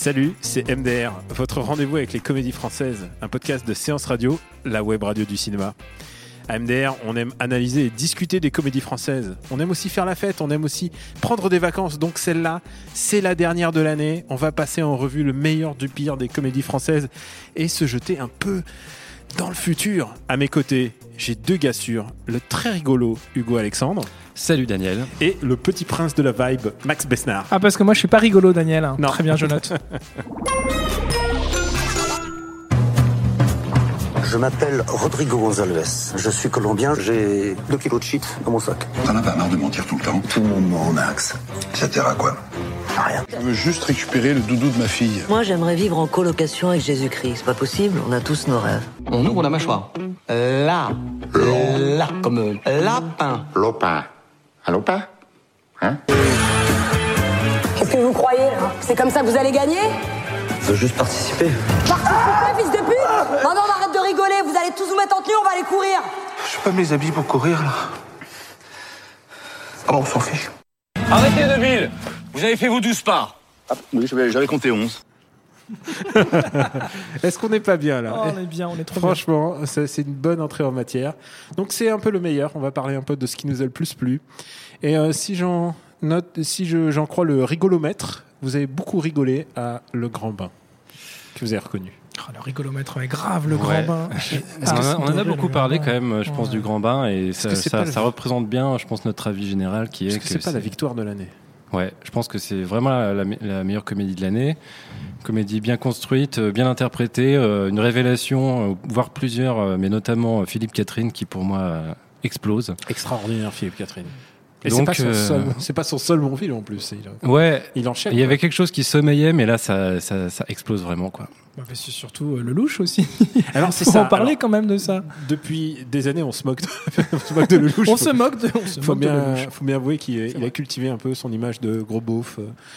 Salut, c'est MDR, votre rendez-vous avec les comédies françaises, un podcast de Séance Radio, la web radio du cinéma. À MDR, on aime analyser et discuter des comédies françaises. On aime aussi faire la fête, on aime aussi prendre des vacances. Donc celle-là, c'est la dernière de l'année. On va passer en revue le meilleur du pire des comédies françaises et se jeter un peu dans le futur. À mes côtés, j'ai deux gars sûrs, le très rigolo Hugo Alexandre. Salut Daniel. Et le petit prince de la vibe, Max Besnard. Ah, parce que moi je suis pas rigolo, Daniel. Non. Très bien, je note. Je m'appelle Rodrigo Gonzalez. Je suis colombien. J'ai 2 kilos de shit dans mon sac. T'en as pas marre de mentir tout le temps? Tout le monde ment, Max. Ça sert à quoi? Rien. Je veux juste récupérer le doudou de ma fille. Moi, j'aimerais vivre en colocation avec Jésus-Christ. C'est pas possible, on a tous nos rêves. On ouvre la mâchoire. Là. Là, comme lapin. Lopin. Un lopin? Hein? Qu'est-ce que vous croyez, là? C'est comme ça que vous allez gagner? Je veux juste participer. Participer, fils de pute! Non, on arrête de rigoler, vous allez tous vous mettre en tenue, on va aller courir! Je peux pas me les habiller pour courir, là. Ah bon, on s'en fiche. Arrêtez de ville. Vous avez fait vos 12 pas. Ah, oui, j'avais compté 11. Est-ce qu'on n'est pas bien là? Oh, on est bien, on est trop Franchement, c'est une bonne entrée en matière. Donc c'est un peu le meilleur. On va parler un peu de ce qui nous a le plus plu. Et si j'en crois le rigolomètre, vous avez beaucoup rigolé à Le Grand Bain, que vous avez reconnu. Oh, le rigolomètre est grave, Le Grand Bain. On en a beaucoup parlé quand même, je pense, du Grand Bain, et ça représente bien, je pense, notre avis général qui est que c'est pas la victoire de l'année. Ouais, je pense que c'est vraiment la meilleure comédie de l'année. Comédie bien construite, bien interprétée, une révélation, voire plusieurs, mais notamment Philippe Catherine qui pour moi explose. Extraordinaire Philippe Catherine. Et donc, c'est pas son seul bon film en plus. Il enchaîne. Il y avait quelque chose qui sommeillait, mais là ça explose vraiment quoi. Bah, c'est surtout Lelouch aussi. Alors c'est Faut ça. en parler quand même de ça. Depuis des années, on se moque de Lelouch. On se moque de Lelouch. Faut bien avouer qu'il a cultivé un peu son image de gros beauf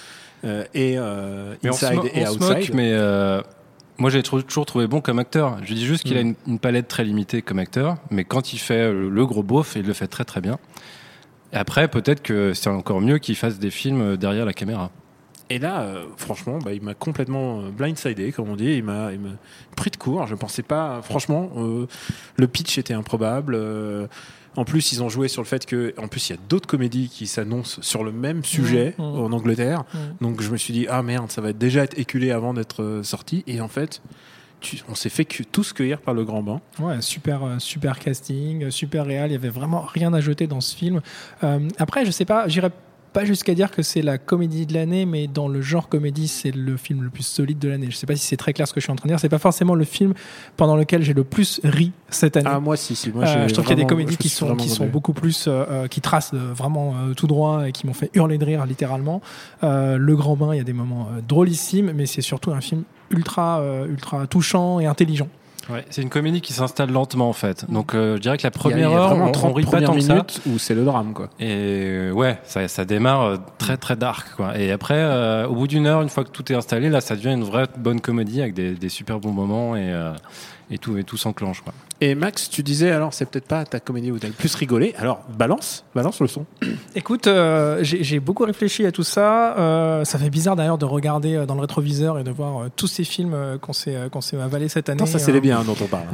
et Inside et Outside. Moque, mais moi j'ai toujours trouvé bon comme acteur. Je dis juste qu'il a une palette très limitée comme acteur, mais quand il fait le gros beauf, il le fait très très bien. Et après, peut-être que c'est encore mieux qu'il fasse des films derrière la caméra. Et là, franchement, il m'a complètement blindsidé, comme on dit. Il m'a pris de court. Je ne pensais pas, franchement, le pitch était improbable. En plus, ils ont joué sur le fait que, en plus, il y a d'autres comédies qui s'annoncent sur le même sujet en Angleterre. Donc, je me suis dit, ah merde, ça va déjà être éculé avant d'être sorti. Et en fait, on s'est fait tous cueillir par Le Grand Bain. Ouais, super casting, super réal. Il y avait vraiment rien à jeter dans ce film. Après, je sais pas, j'irais pas jusqu'à dire que c'est la comédie de l'année, mais dans le genre comédie, c'est le film le plus solide de l'année. Je sais pas si c'est très clair ce que je suis en train de dire. C'est pas forcément le film pendant lequel j'ai le plus ri cette année. Ah, moi, si. Moi, je trouve qu'il y a des comédies qui sont beaucoup plus, qui tracent vraiment tout droit et qui m'ont fait hurler de rire littéralement. Le Grand Bain, il y a des moments drôlissimes, mais c'est surtout un film ultra touchant et intelligent. Ouais, c'est une comédie qui s'installe lentement en fait. Donc je dirais que la première heure, on rit pas tant que ça. Où c'est le drame quoi. Et ouais, ça démarre très très dark quoi. Et après, au bout d'une heure, une fois que tout est installé, là, ça devient une vraie bonne comédie avec des super bons moments et tout s'enclenche quoi. Et Max, tu disais alors c'est peut-être pas ta comédie où t'as le plus rigolé. Alors balance le son. Écoute, j'ai beaucoup réfléchi à tout ça. Ça fait bizarre d'ailleurs de regarder dans le rétroviseur et de voir tous ces films qu'on s'est avalés cette année. Non, ça c'est les biens dont on parle.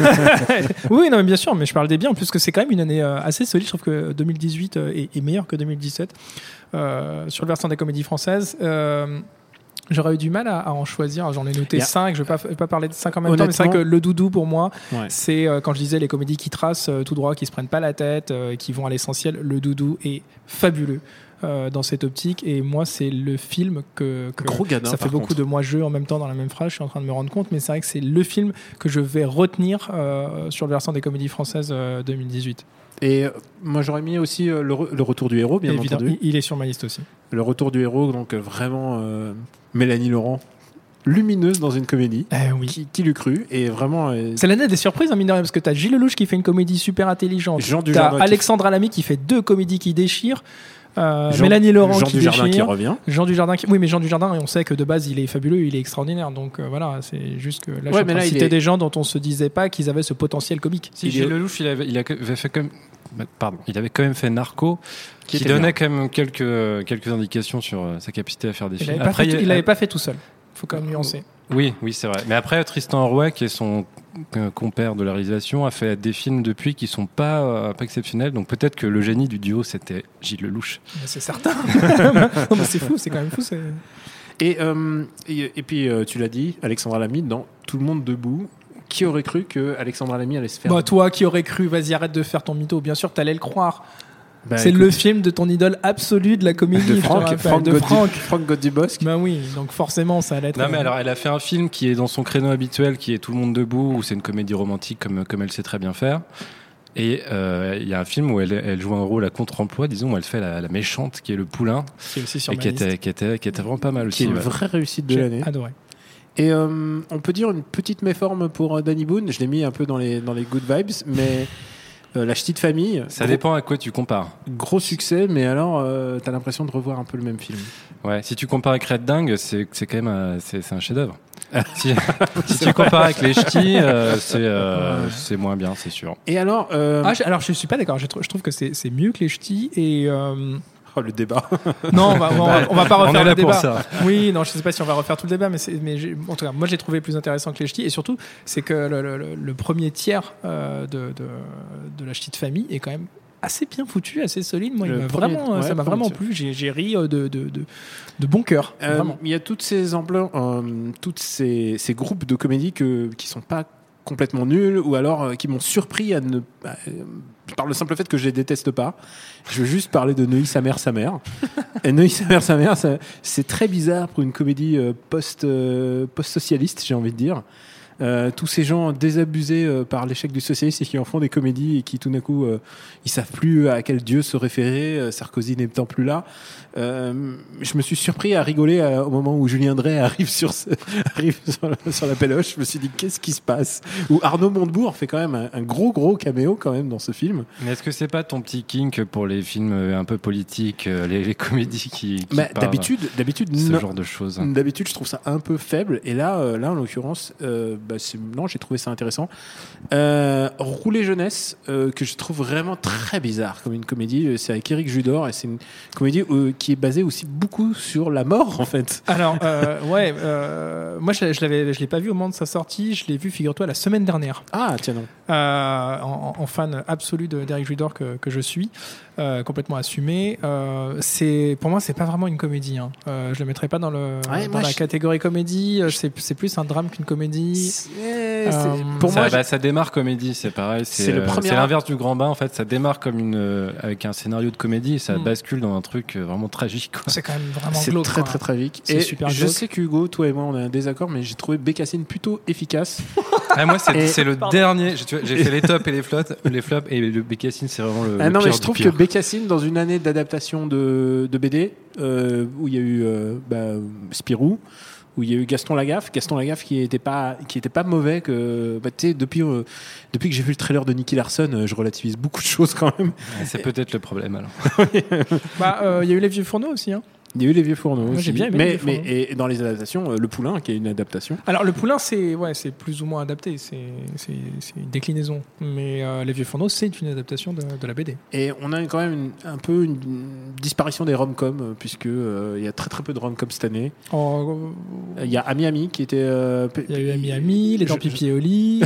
Oui, non, mais bien sûr, mais je parle des biens puisque c'est quand même une année assez solide. Je trouve que 2018 est meilleur que 2017 sur le versant des comédies françaises. J'aurais eu du mal à en choisir. J'en ai noté 5. Je vais pas parler de 5 en même temps, mais c'est vrai que le doudou pour moi, c'est quand je disais les comédies qui tracent tout droit, qui se prennent pas la tête, qui vont à l'essentiel. Le doudou est fabuleux dans cette optique. Et moi, c'est le film que gros gadin, ça fait beaucoup de moi jeu en même temps dans la même phrase. Je suis en train de me rendre compte, mais c'est vrai que c'est le film que je vais retenir sur le versant des comédies françaises 2018. Et moi j'aurais mis aussi le retour du héros, bien entendu. Il est sur ma liste aussi. Le retour du héros, donc vraiment Mélanie Laurent, lumineuse dans une comédie. Oui. Qui l'eût cru. Et vraiment. C'est l'année des surprises, mine de rien, parce que t'as Gilles Lelouch qui fait une comédie super intelligente. T'as Alexandre Lamy qui fait 2 comédies qui déchirent. Mélanie Laurent qui déchire. Jean Dujardin qui revient. Oui, mais Jean Dujardin, on sait que de base il est fabuleux, il est extraordinaire. Donc voilà, c'est juste que là, je suis en train de citer des gens dont on se disait pas qu'ils avaient ce potentiel comique. Si Gilles Lelouch, il avait fait comme. Pardon, il avait quand même fait Narco, qui donnait quand même quelques indications sur sa capacité à faire des films. Il l'avait pas fait tout seul. Faut quand même nuancer. Oui, c'est vrai. Mais après, Tristan Arouet, qui est son compère de la réalisation, a fait des films depuis qui sont pas exceptionnels. Donc peut-être que le génie du duo, c'était Gilles Lelouch. Mais c'est certain. Non, mais c'est fou, c'est quand même fou. Et puis, tu l'as dit, Alexandra Lamy, dans Tout le monde debout. Qui aurait cru que Alexandra Lamy allait se faire... Bah, toi qui aurais cru, vas-y, arrête de faire ton mytho. Bien sûr, t'allais le croire. C'est écoute, le film de ton idole absolue de la comédie. de Franck Godibosc. Bah oui, donc forcément, ça allait être... Non, mais alors, elle a fait un film qui est dans son créneau habituel, qui est Tout le monde debout, où c'est une comédie romantique comme elle sait très bien faire. Et il y a un film où elle joue un rôle à contre-emploi, disons, où elle fait la méchante, qui est le poulain. Qui est aussi sur et ma qui liste. était vraiment pas mal aussi. Qui est une vraie réussite de l'année. J'ai adoré. Et on peut dire une petite méforme pour Danny Boone. Je l'ai mis un peu dans les good vibes, mais La Ch'ti de famille. Ça dépend à quoi tu compares. Gros succès, mais alors t'as l'impression de revoir un peu le même film. Ouais, si tu compares avec Red Dingue, c'est quand même c'est un chef-d'œuvre. si tu compares avec Les Ch'tis, c'est moins bien, c'est sûr. Et alors alors je suis pas d'accord. Je trouve que c'est mieux que Les Ch'tis et. Oh, le débat. Non, on va pas refaire le débat. Pour ça. Oui, non, je sais pas si on va refaire tout le débat, mais en tout cas, moi, j'ai trouvé plus intéressant que Les Ch'tis, et surtout, c'est que le premier tiers de La Ch'ti de famille est quand même assez bien foutu, assez solide. Moi, ça m'a vraiment plu. J'ai ri de bon cœur. Il y a toutes ces toutes ces groupes de comédie qui sont pas complètement nuls, ou alors qui m'ont surpris par le simple fait que je les déteste pas. Je veux juste parler de Neuilly sa mère. Et Neuilly sa mère, c'est très bizarre pour une comédie post-socialiste, j'ai envie de dire. Tous ces gens désabusés par l'échec du socialisme et qui en font des comédies et qui tout d'un coup ils savent plus à quel dieu se référer, Sarkozy n'étant plus là. Je me suis surpris à rigoler au moment où Julien Drey arrive sur la péloche. Je me suis dit qu'est-ce qui se passe, où Arnaud Montebourg fait quand même un gros caméo quand même dans ce film. Mais est-ce que c'est pas ton petit kink pour les films un peu politiques, les comédies qui d'habitude ce genre de choses? D'habitude je trouve ça un peu faible, et là en l'occurrence non, j'ai trouvé ça intéressant. Rouler jeunesse, que je trouve vraiment très bizarre comme une comédie. C'est avec Éric Judor, et c'est une comédie qui est basée aussi beaucoup sur la mort en fait. Alors moi je l'ai pas vu au moment de sa sortie. Je l'ai vu, figure-toi, la semaine dernière. Ah tiens non. En fan absolu d'Éric Judor que je suis. Complètement assumé. Pour moi, c'est pas vraiment une comédie. Je le mettrais pas dans la catégorie comédie. C'est plus un drame qu'une comédie. Pour moi, ça démarre comédie, c'est pareil. C'est l'inverse du Grand Bain, en fait. Ça démarre comme avec un scénario de comédie, et ça bascule dans un truc vraiment tragique. Quoi. C'est quand même vraiment glauque. C'est très tragique. C'est super je sais qu'Hugo, toi et moi, on a un désaccord, mais j'ai trouvé Bécassine plutôt efficace. Moi, c'est le dernier. J'ai fait les tops et les flops, et le Bécassine, c'est vraiment le non, pire mais je trouve du pire. que Bécassine, dans une année d'adaptation de BD, où il y a eu Spirou, où il y a eu Gaston Lagaffe qui était pas mauvais, que depuis que j'ai vu le trailer de Nicky Larson, je relativise beaucoup de choses quand même. C'est peut-être le problème alors. Il y a eu Les Vieux Fourneaux aussi. Il y a eu Les Vieux Fourneaux aussi. J'ai bien aimé mais dans les adaptations, Le Poulain, qui est une adaptation. Alors Le Poulain, c'est plus ou moins adapté, c'est une déclinaison. Mais Les Vieux Fourneaux, c'est une adaptation de la BD. Et on a quand même un peu une disparition des rom-coms, puisque il y a très peu de rom-coms cette année. Il y a Ami qui était. Il y a eu Ami, Les Dents Pipi et au lit.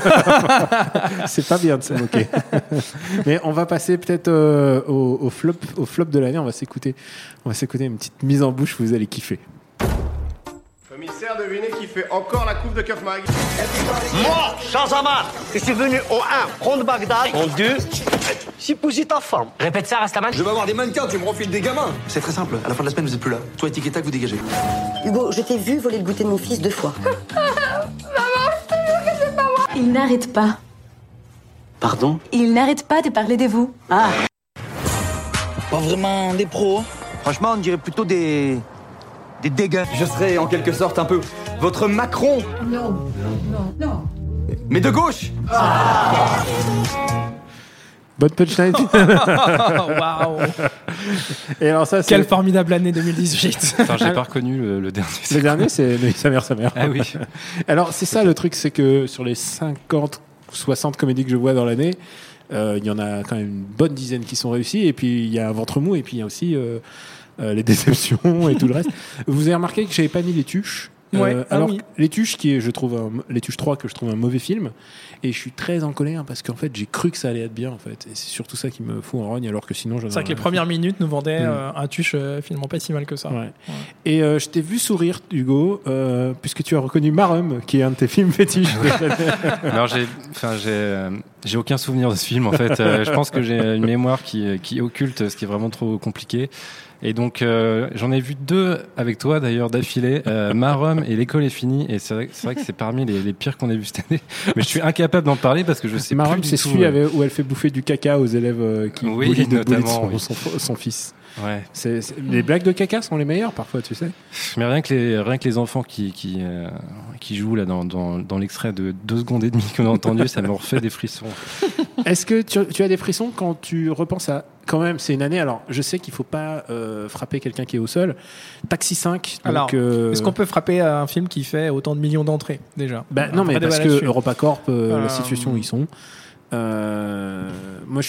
C'est pas bien de se moquer. Mais on va passer peut-être au flop de l'année. On va s'écouter une petite mise en bouche, vous allez kiffer. Commissaire, devinez qui fait encore la coupe de Keuf Mag. Moi, Shahzaman, je suis venu au 1, prendre Bagdad, en 2, épouser ta femme. Répète ça, Rastaman. Je vais avoir des mannequins, tu me refiles des gamins. C'est très simple, à la fin de la semaine, vous êtes plus là. Toi et Tic et Tac, vous dégagez. Hugo, je t'ai vu voler le goûter de mon fils 2 fois. Maman, je te jure que c'est pas moi. Il n'arrête pas. Pardon? Il n'arrête pas de parler de vous. Ah. Pas vraiment des pros. Franchement, on dirait plutôt des dégâts. Je serai en quelque sorte un peu votre Macron. Non. Mais de gauche. Bonne punchline. Waouh. Et alors ça, quelle formidable année 2018. Enfin, j'ai pas reconnu le dernier. Le dernier, c'est sa mère. Ah oui. Alors c'est ça le truc, c'est que sur les 50-60 comédies que je vois dans l'année, il y en a quand même une bonne dizaine qui sont réussies, et puis il y a un ventre mou, et puis il y a aussi les déceptions et tout le reste. Vous avez remarqué que j'avais pas mis les tuches. alors oui. Les Tuches, Les Tuches 3, que je trouve un mauvais film, et je suis très en colère parce qu'en fait j'ai cru que ça allait être bien en fait, et c'est surtout ça qui me fout en rogne, alors que sinon j'en ai C'est vrai que les premières minutes nous vendaient un Tuche finalement pas si mal que ça. Ouais. Et je t'ai vu sourire, Hugo, puisque tu as reconnu Marum, qui est un de tes films fétiches. Alors j'ai aucun souvenir de ce film en fait. Je pense que j'ai une mémoire qui occulte, ce qui est vraiment trop compliqué. Et donc j'en ai vu 2 avec toi d'ailleurs d'affilée, Marum et L'école est finie, et c'est vrai que c'est parmi les pires qu'on ait vu cette année. Mais je suis incapable d'en parler parce que je sais Marum, plus c'est du tout. celui où elle fait bouffer du caca aux élèves qui bully notamment, son fils. Ouais. Les blagues de caca sont les meilleures parfois, tu sais. Mais rien que les enfants qui jouent là dans l'extrait de 2 secondes et demie qu'on a entendu, ça me refait des frissons. Est-ce que tu as des frissons quand tu repenses à... Quand même, c'est une année. Alors, je sais qu'il faut pas frapper quelqu'un qui est au sol. Taxi 5. Donc, alors, est-ce qu'on peut frapper à un film qui fait autant de millions d'entrées déjà? Non, mais parce que EuropaCorp, la situation où ils sont. Moi,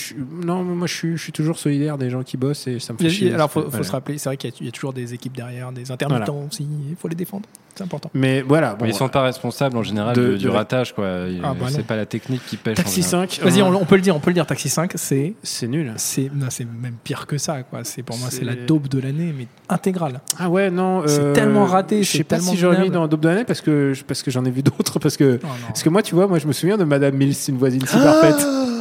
je suis toujours solidaire des gens qui bossent, et ça me fait chier. Alors, faut se rappeler, c'est vrai qu'il y a toujours des équipes derrière, des intermittents aussi. Il faut les défendre. C'est important. Mais voilà. Bon, ils sont pas responsables en général du ratage, quoi. C'est pas la technique qui pêche. Taxi 5. Vas-y, on peut le dire. Taxi 5, c'est nul. C'est même pire que ça, quoi. Pour moi, c'est la daube de l'année, mais intégrale. Ah ouais, non. C'est tellement raté. Je sais pas si j'aurais mis dans la daube de l'année parce que j'en ai vu d'autres. Parce que moi, tu vois, je me souviens de Madame Mills, une voisine si parfaite.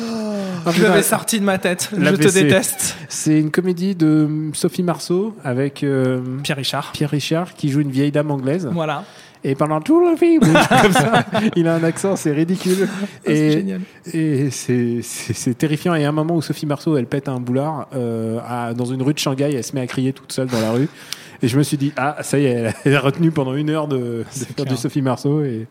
Je l'avais sorti de ma tête. Je te déteste. C'est une comédie de Sophie Marceau avec Pierre Richard qui joue une vieille dame anglaise. Voilà. Et pendant tout le film, comme ça, il a un accent, c'est ridicule. C'est génial. Et c'est terrifiant. Et à un moment où Sophie Marceau, elle pète un boulard dans une rue de Shanghai, elle se met à crier toute seule dans la rue. Et je me suis dit, ça y est, elle a retenu pendant 1 heure de faire du Sophie Marceau. Et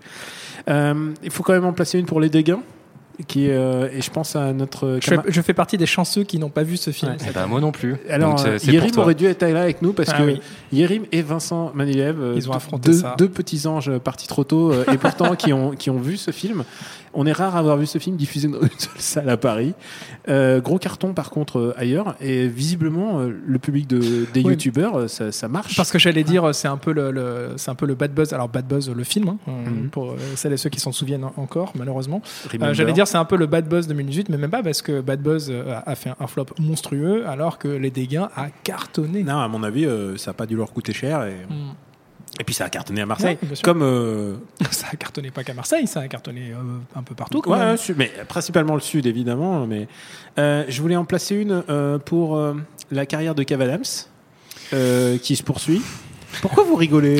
il faut quand même en placer une pour Les Dégains. Et je pense à notre... Je fais partie des chanceux qui n'ont pas vu ce film. Ouais. Moi non plus. Alors, Yérim aurait dû être là avec nous parce que Yérim et Vincent Manilev, ils ont affronté deux petits anges partis trop tôt et pourtant qui ont vu ce film. On est rare à avoir vu ce film diffusé dans une seule salle à Paris. Gros carton par contre ailleurs, et visiblement le public des youtubeurs ça marche. Parce que j'allais dire c'est un peu le bad buzz. Alors bad buzz le film pour celles et ceux qui s'en souviennent encore malheureusement. J'allais dire c'est un peu le bad buzz 2018, mais même pas parce que Bad Buzz a fait un flop monstrueux alors que Les Dégains a cartonné. Non, à mon avis ça a pas dû leur coûter cher et puis ça a cartonné à Marseille. Ouais, comme ça a cartonné pas qu'à Marseille, ça a cartonné un peu partout. Mais principalement le sud évidemment. Mais je voulais en placer une pour la carrière de Kev Adams qui se poursuit. Pourquoi vous rigolez?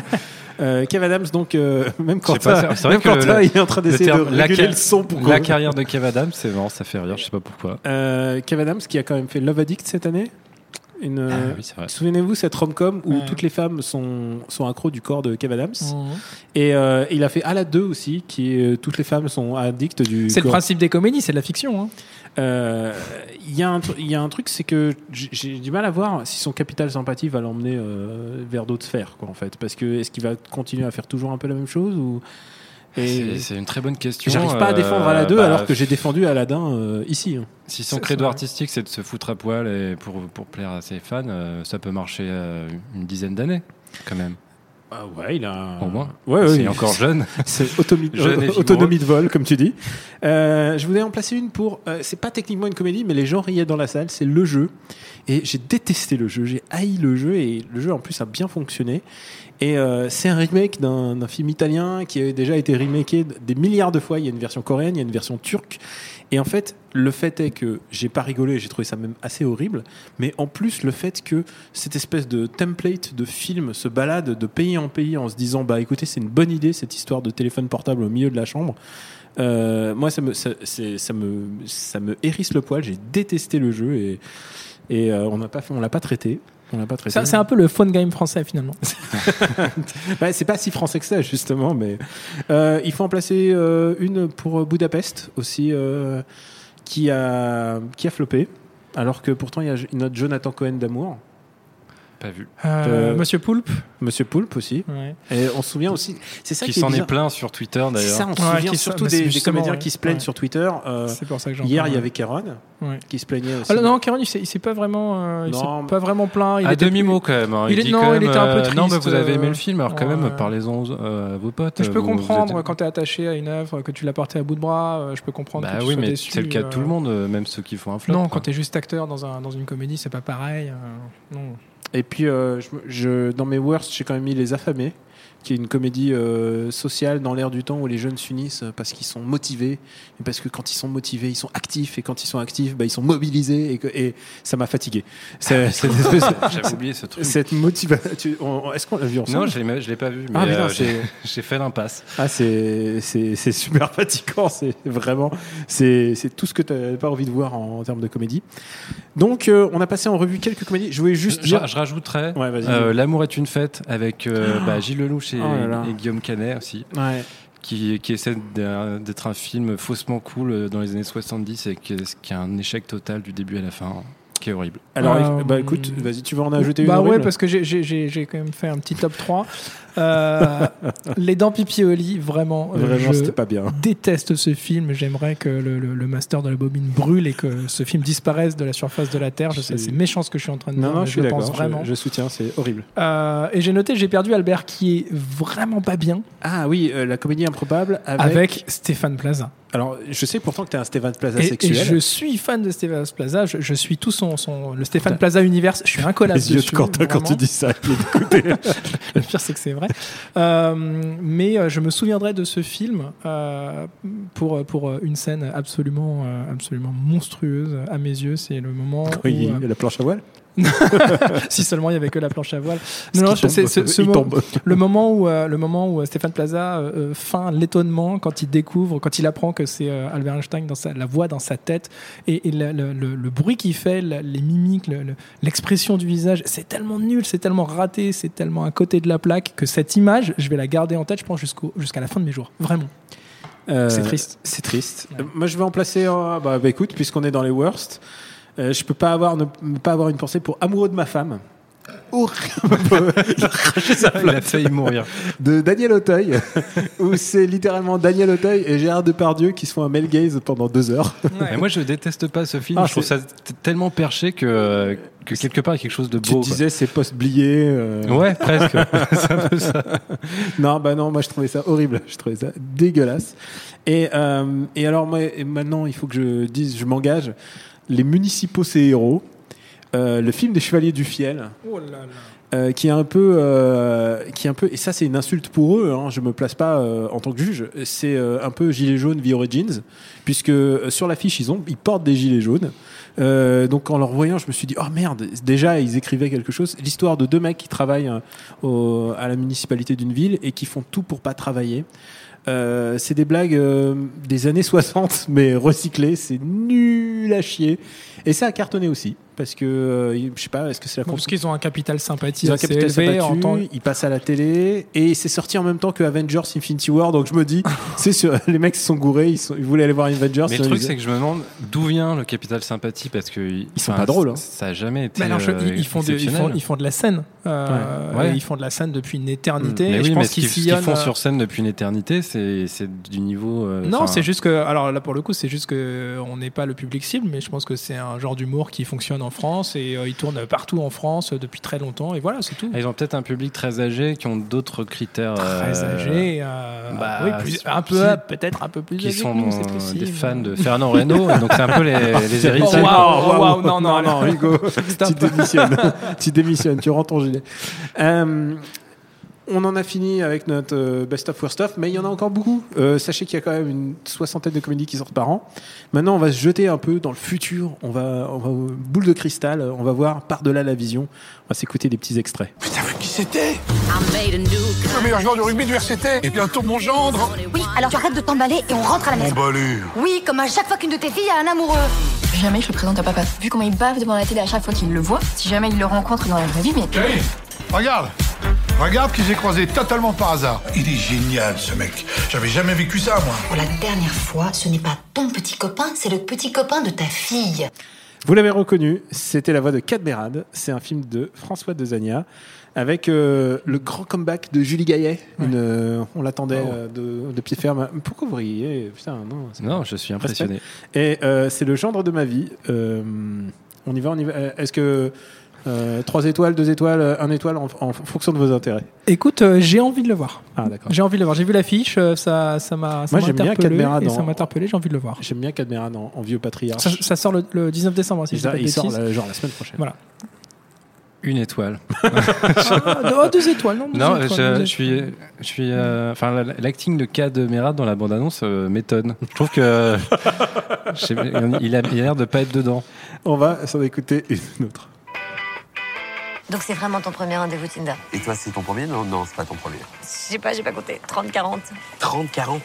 Kev Adams, donc même quand il est en train d'essayer de réguler le son pour la carrière de Kev Adams, c'est marrant, ça fait rire, je sais pas pourquoi. Kev Adams qui a quand même fait Love Addict cette année. Oui, c'est vrai. Souvenez-vous cette rom-com où toutes les femmes sont accros du corps de Kev Adams. Et il a fait À la 2 aussi, qui est toutes les femmes sont addictes du corps. C'est le principe des comédies, c'est de la fiction. Il y a un truc, c'est que j'ai du mal à voir si son capital sympathie va l'emmener vers d'autres sphères, quoi, en fait. Parce que est-ce qu'il va continuer à faire toujours un peu la même chose ou... C'est une très bonne question. J'arrive pas à défendre Aladdin alors que j'ai défendu Aladdin ici. Si son credo artistique c'est de se foutre à poil et pour plaire à ses fans, ça peut marcher une dizaine d'années quand même. Ah ouais, il a... Au moins. Ouais, il est encore jeune. C'est autonomie de vol, comme tu dis. Je voulais en placer une pour... c'est pas techniquement une comédie, mais les gens riaient dans la salle. C'est Le Jeu. Et j'ai détesté le jeu. J'ai haï le jeu. Et le jeu, en plus, a bien fonctionné. Et c'est un remake d'un film italien qui a déjà été remaké des milliards de fois. Il y a une version coréenne, il y a une version turque. Et en fait, le fait est que j'ai pas rigolé, j'ai trouvé ça même assez horrible. Mais en plus, le fait que cette espèce de template de film se balade de pays en pays en se disant bah écoutez, c'est une bonne idée cette histoire de téléphone portable au milieu de la chambre. Moi, ça me hérisse le poil. J'ai détesté le jeu et on l'a pas traité. C'est un peu le phone game français finalement. C'est pas si français que ça justement, mais il faut en placer une pour Budapest aussi qui a floppé, alors que pourtant il y a notre Jonathan Cohen d'amour. Pas vu. Monsieur Poulpe. Monsieur Poulpe aussi. Ouais. Et on se souvient aussi. C'est ça qui qui s'en est est plein sur Twitter d'ailleurs. C'est ça, on se souvient surtout des comédiens qui se plaignent sur Twitter. C'est pour ça que j'en hier, parle. Il y avait Kéron qui se plaignait aussi. Alors, non, Kéron, il s'est pas vraiment, pas vraiment plaint. Il à était demi-mot quand même. Il était un peu triste. Non, mais vous avez aimé le film, alors quand même, parlez-en à vos potes. Je peux comprendre quand t'es attaché à une œuvre, que tu l'as portée à bout de bras. Je peux comprendre. Bah que tu oui, sois mais déçu, c'est le cas de tout le monde, même ceux qui font un flop. Non, quand t'es juste acteur dans une comédie, c'est pas pareil. Non. Et puis, dans mes worst, j'ai quand même mis Les Affamés, qui est une comédie sociale dans l'air du temps où les jeunes s'unissent parce qu'ils sont motivés, et parce que quand ils sont motivés, ils sont actifs, et quand ils sont actifs, ils sont mobilisés, et ça m'a fatigué. J'avais oublié ce truc. Cette motivation. Est-ce qu'on l'a vu ensemble ? Non, je l'ai pas vu, mais j'ai fait l'impasse. Ah, c'est super fatigant, c'est vraiment, c'est tout ce que tu n'avais pas envie de voir en termes de comédie. Donc, on a passé en revue quelques comédies. Je voulais juste dire... Je rajouterais ouais, L'amour est une fête avec Gilles Lelouch et Guillaume Canet aussi, qui essaie d'être un film faussement cool dans les années 70 et qui est un échec total du début à la fin, qui est horrible. Alors, écoute, vas-y, tu veux en ajouter une horrible ? Ouais, parce que j'ai quand même fait un petit top 3. Les Dents Pipi au lit, vraiment c'était pas bien. Déteste ce film. J'aimerais que le master de la bobine brûle et que ce film disparaisse de la surface de la Terre. Je sais, c'est méchant ce que je suis en train de dire. Non, je suis d'accord. Pense vraiment. Je soutiens, c'est horrible. Et j'ai noté J'ai perdu Albert, qui est vraiment pas bien. Ah oui, la comédie improbable avec Stéphane Plaza. Alors, je sais pourtant que tu es un Stéphane Plaza sexuel. Et je suis fan de Stéphane Plaza. Je suis tout le Stéphane Plaza Universe. Je suis un collab dessus. Les yeux de Quentin quand tu dis ça. Le pire, c'est que c'est vrai. Mais je me souviendrai de ce film pour une scène absolument monstrueuse à mes yeux. C'est le moment où il y a la planche à voile. Si seulement il y avait que la planche à voile. Non, c'est le moment où Stéphane Plaza feint l'étonnement quand il apprend que c'est Albert Einstein la voix dans sa tête et le bruit qu'il fait, les mimiques, l'expression du visage, c'est tellement nul, c'est tellement raté, c'est tellement à côté de la plaque que cette image, je vais la garder en tête, je pense jusqu'à la fin de mes jours, vraiment. C'est triste. C'est triste. Ouais. Moi, je vais en placer. Écoute, puisqu'on est dans les worst. Je peux pas ne pas avoir une pensée pour Amoureux de ma femme. Il a failli mourir. De Daniel Auteuil, où c'est littéralement Daniel Auteuil et Gérard Depardieu qui se font un male gaze pendant 2 heures. Ouais. Mais moi, je déteste pas ce film. Je trouve ça tellement perché que quelque part il y a quelque chose de beau. Tu disais c'est post-blié. Ouais, presque. C'est un peu ça. Non, moi je trouvais ça horrible. Je trouvais ça dégueulasse. Et alors maintenant, il faut que je m'engage. Les municipaux, c'est héros. Le film des Chevaliers du Fiel. Oh là là. Qui est un peu, et ça c'est une insulte pour eux. Je me place pas en tant que juge. C'est un peu gilet jaune via Origins, puisque sur l'affiche ils portent des gilets jaunes. Donc en leur voyant, je me suis dit oh merde. Déjà ils écrivaient quelque chose. L'histoire de 2 mecs qui travaillent à la municipalité d'une ville et qui font tout pour pas travailler. C'est des blagues des années 60 mais recyclées. C'est nul à chier. Et ça a cartonné aussi. Parce que, je sais pas, est-ce que c'est la parce qu'ils ont un capital sympathie assez élevé en temps... Ils passent à la télé et c'est sorti en même temps que Avengers Infinity War, donc je me dis, les mecs se sont gourés, ils voulaient aller voir Avengers. Mais le truc, c'est que je me demande d'où vient le capital sympathie, parce que ils sont pas drôles. Ça a jamais été. Ils font de la scène. Ils font de la scène depuis une éternité. Mais oui, mais ce qu'ils font sur scène depuis une éternité, c'est du niveau. Non, c'est juste que, alors là pour le coup, c'est juste que on n'est pas le public cible, mais je pense que c'est un genre d'humour qui fonctionne en France et ils tournent partout en France depuis très longtemps et voilà, c'est tout. Ils ont peut-être un public très âgé qui ont d'autres critères. Très âgé, peut-être un peu plus qui âgé sont que nous, c'est possible. Des fans de Fernand Reynaud, donc c'est un peu les héritiers. Waouh, non, Hugo, tu démissionnes, tu rends ton gilet. On en a fini avec notre best of worst of, mais il y en a encore beaucoup. Sachez qu'il y a quand même une 60aine de comédies qui sortent par an. Maintenant, on va se jeter un peu dans le futur. On va boule de cristal. On va voir par-delà la vision. On va s'écouter des petits extraits. Putain, vu qui c'était? Le meilleur joueur de rugby du RCT. Et bientôt mon gendre. Oui, alors tu arrêtes de t'emballer et on rentre à la maison. Emballé. Oui, comme à chaque fois qu'une de tes filles a un amoureux. Jamais je le présente à papa. Vu comment il bave devant la télé à chaque fois qu'il le voit, si jamais il le rencontre dans la vraie vie, mais... Hey, regarde qui j'ai croisé totalement par hasard. Il est génial ce mec. J'avais jamais vécu ça moi. Pour la dernière fois, ce n'est pas ton petit copain, c'est le petit copain de ta fille. Vous l'avez reconnu, c'était la voix de Cadmerade. C'est un film de François Dezania avec le grand comeback de Julie Gaillet. On l'attendait de pied ferme. Pourquoi vous riez? Putain, non, je suis impressionné. Et c'est le gendre de ma vie. On y va. Est-ce que 3 étoiles, 2 étoiles, 1 étoile en fonction de vos intérêts? Écoute, j'ai envie de le voir. Ah, d'accord. J'ai envie de le voir. J'ai vu l'affiche, ça m'a Moi, j'aime bien Cadmerade. Ça m'a interpellé, j'ai envie de le voir. J'aime bien Cadmerade en vieux patriarche. Ça sort le 19 décembre, si je dis pas de Il sort bêtises. genre la semaine prochaine. Voilà. 1 étoile. 2 étoales, non? Non, je suis. Enfin, l'acting de Cadmerade dans la bande-annonce m'étonne. Je trouve que il a l'air de pas être dedans. On va s'en écouter une autre. Donc c'est vraiment ton premier rendez-vous Tinder? Et toi, c'est ton premier? Non, c'est pas ton premier. Je sais pas, j'ai pas compté. 30-40. 30-40?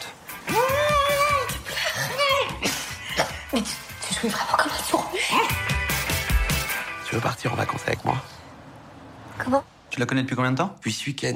Mais tu joues vraiment comme un sourd. Tu veux partir en vacances avec moi? Comment? Tu la connais depuis combien de temps? Depuis ce week-end.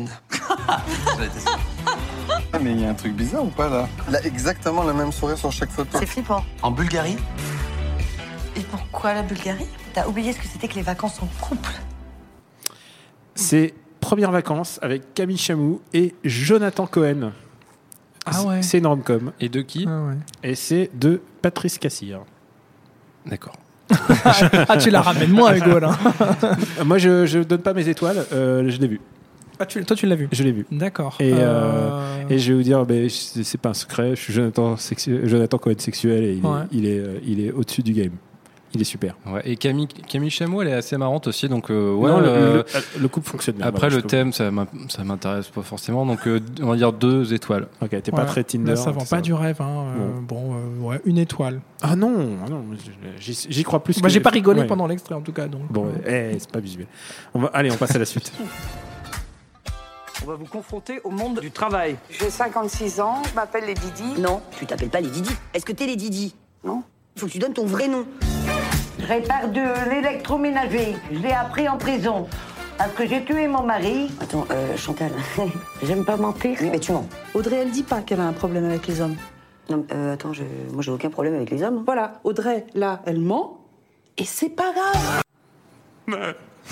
Mais il y a un truc bizarre ou pas là? Il a exactement le même sourire sur chaque photo. C'est flippant. En Bulgarie? Et pourquoi la Bulgarie? T'as oublié ce que c'était que les vacances en couple. C'est Premières vacances avec Camille Chamou et Jonathan Cohen. Ah ouais. C'est une rom-com. Et de qui? Et c'est de Patrice Cassir. D'accord. Tu la ramènes moins, Hugo, là. Moi, je donne pas mes étoiles. Je l'ai vu. Toi, tu l'as vu? Je l'ai vu. D'accord. Et je vais vous dire, c'est pas un secret. Je suis Jonathan Cohen sexuel et il est au-dessus du game. Il est super. Ouais, et Camille Chamou, elle est assez marrante aussi. Donc, non, le couple fonctionne bien. Après, le thème, ça m'intéresse pas forcément. Donc, on va dire 2 étoiles. Ok, t'es pas très Tinder. Là, ça vend pas du rêve. Hein. Bon, 1 étoile. Ah non, j'y crois plus. J'ai pas rigolé pendant l'extrait en tout cas. Donc, bon, c'est pas visuel. Allez, on passe à la suite. On va vous confronter au monde du travail. J'ai 56 ans, je m'appelle les Didi. Non, tu t'appelles pas les Didi. Est-ce que t'es les Didi? Non. Il faut que tu donnes ton vrai nom. Je répare de l'électroménager. Je l'ai appris en prison. Parce que j'ai tué mon mari. Attends, Chantal. J'aime pas mentir. Oui, mais tu mens. Audrey, elle dit pas qu'elle a un problème avec les hommes. Non, attends, moi j'ai aucun problème avec les hommes. Voilà, Audrey, là, elle ment. Et c'est pas grave.